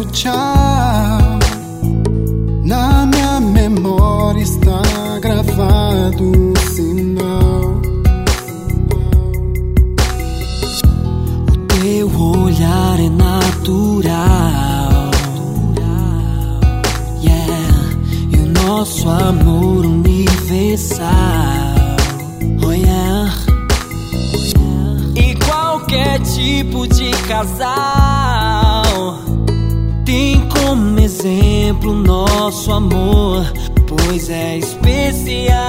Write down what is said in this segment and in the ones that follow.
seu tchau. Na minha memória está gravado um sinal. O teu olhar é natural, yeah. E o nosso amor universal, oh yeah. E qualquer tipo de casal tem como exemplo nosso amor, pois é especial.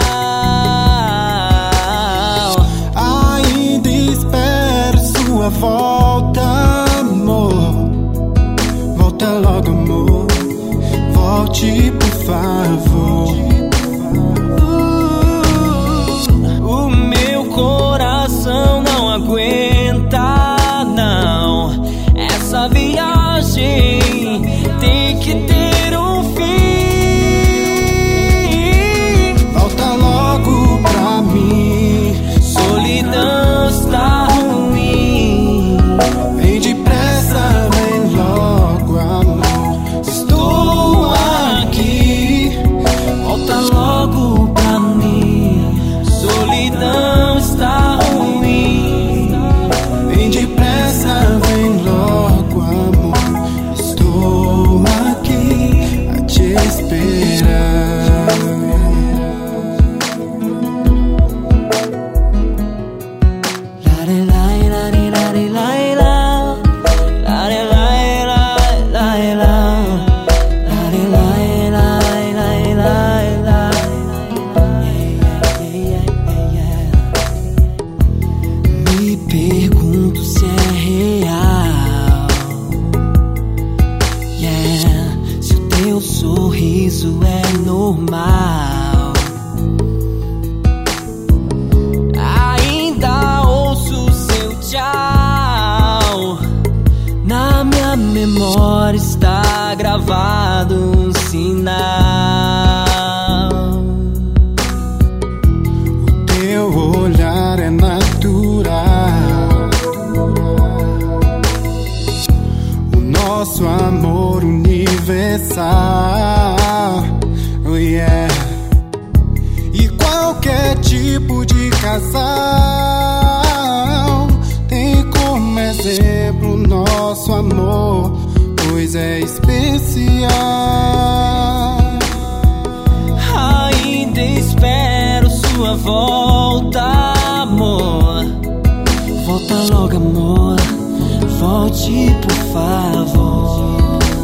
Ainda espero sua volta, amor. Volta logo, amor. Volte, por favor. O meu coração não aguenta, não. Essa viagem tem que ter um fim. Volta logo pra mim. Solidão está ruim. Vem depressa, vem logo, amor. Estou aqui. Volta logo pra mim. Solidão está ruim. Vem depressa, vem logo, amor. Estou aqui a te esperar. Me pergunto se é real, yeah. Se o teu sorriso é normal. Ainda ouço seu tchau. Na minha memória está gravado um sinal. Teu olhar é natural. O nosso amor universal, oh yeah. E qualquer tipo de casal tem como exemplo nosso amor, pois é especial. Ainda espero sua volta, amor. Volta logo, amor. Volte, por favor.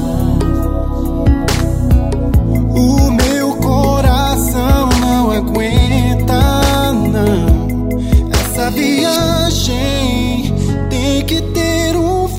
O meu coração não aguenta, não. Essa viagem tem que ter um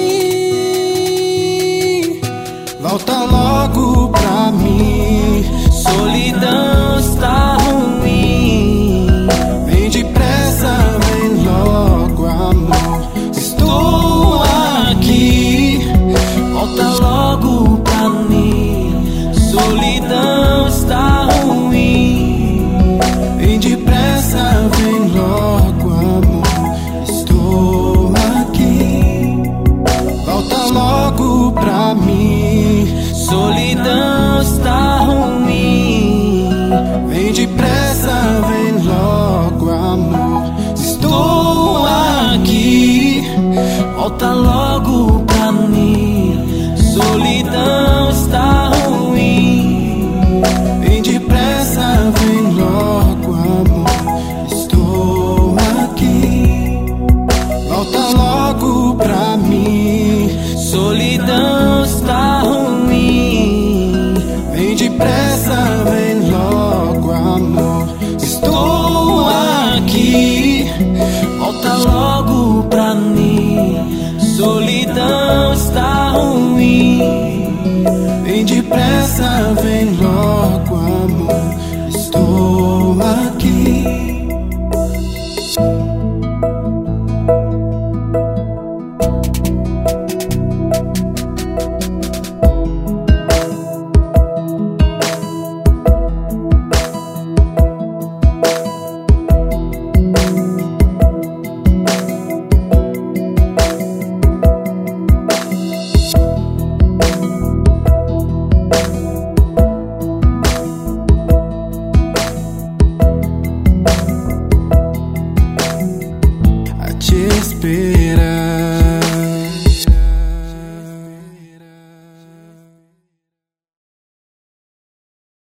fim. Volta logo pra mim. Solidão está ruim. Vem depressa, vem logo, amor. Estou aqui. Volta logo pra mim. Solidão está ruim. Vem depressa, vem logo, amor. Estou aqui. Volta logo pra mim. Solidão está ruim. Vem depressa, vem logo, amor. Estou aqui. Volta logo pra mim. Solidão está ruim. Vem depressa, vem logo, amor. Estou aqui. Volta logo pra mim. Solidão está ruim. Vem depressa, vem logo, amor. Estou aqui. Volta logo pra mim. Solidão está ruim. Vem depressa, vem logo, amor.